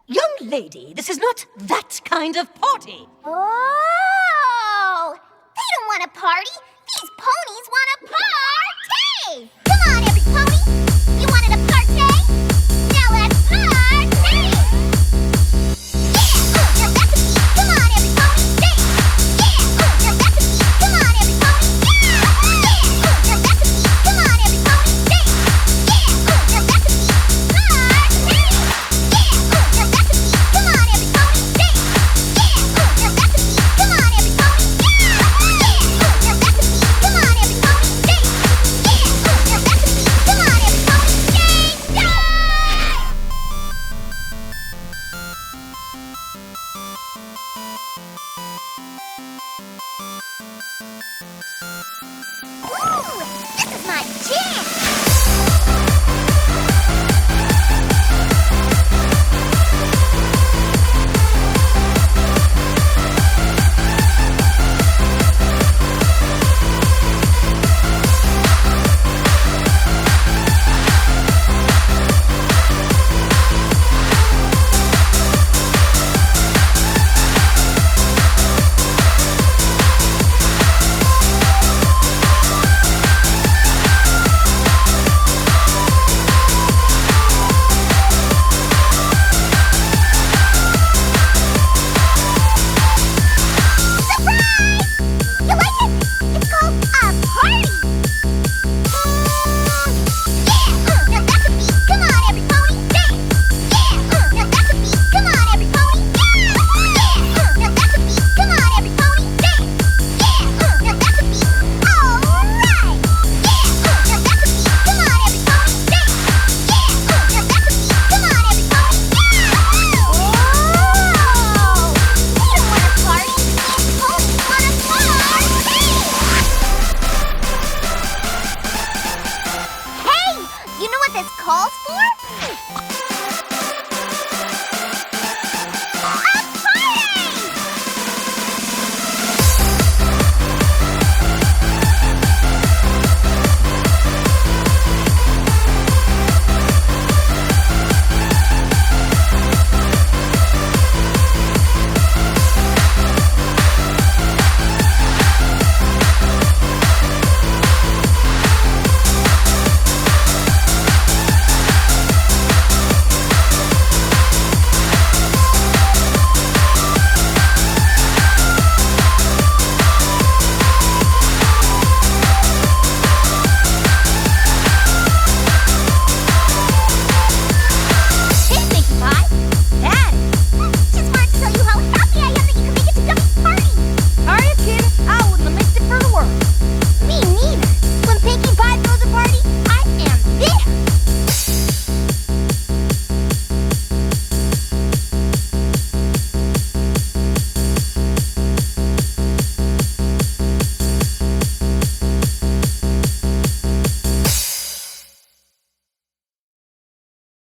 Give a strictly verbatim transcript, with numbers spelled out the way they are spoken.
Young lady, this is not that kind of party. Oh! They don't want a party. These ponies want a party! Come on, every pony! You wanted a party? Now let's party! Yeah! Ooh, your recipe! Come on, every pony! Sing! Yeah! Ooh, your recipe! Come on, every pony! Yeah! Yeah! Ooh, your recipe! Come on, every pony! Sing! Yeah! Ooh, your recipe! Party! Yeah! Ooh, your recipe! Come on, every pony! Sing! Yeah! Ooh, your recipe! Come on, every pony! Yeah! Yeah! Ooh, your recipe! Come on, every pony! Sing! Yeah! Ooh, your recipe! Come on, every pony! Sing! Die! Ooh, this is my jam!